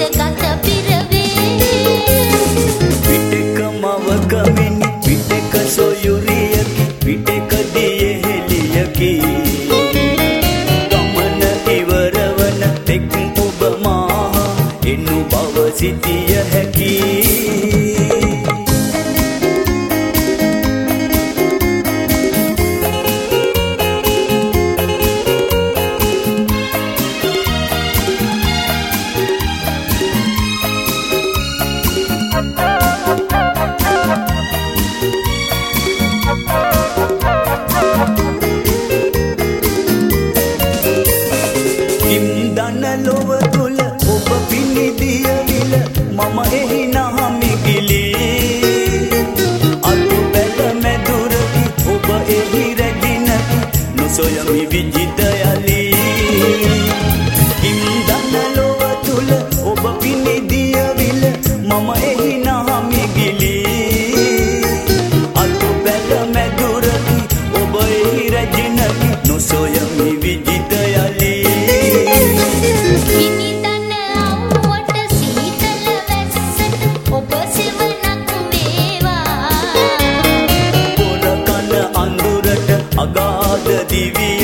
ගත පිරවේ පිටක මවක මිනි පිටක සොයුරියකි පිටක දියෙහෙලියකි ගමන ඉවරවන තෙක් ඔබ මා එනු බව සිටිය හැකි ඉම්දන ලොව තුල ඔබ පිනිදිය විල මම එහි නහමිගිලි අතු බැල මැදුරකි ඔබ එහි රැඳිනකි නොසොයමි විජිත යලි ඉම්දන ලොව තුල ඔබ පිනිදිය විල මම එහි නහමිගිලි අතු බැල මැදුරකි ඔබ එහි රැඳිනකි නොසොයමි විජිත යලි ඉනිදන අවුවට සීතල වැස්සට ඔබ සෙවණක් වේවා පොර කන අඳුරට අගාධ දිවි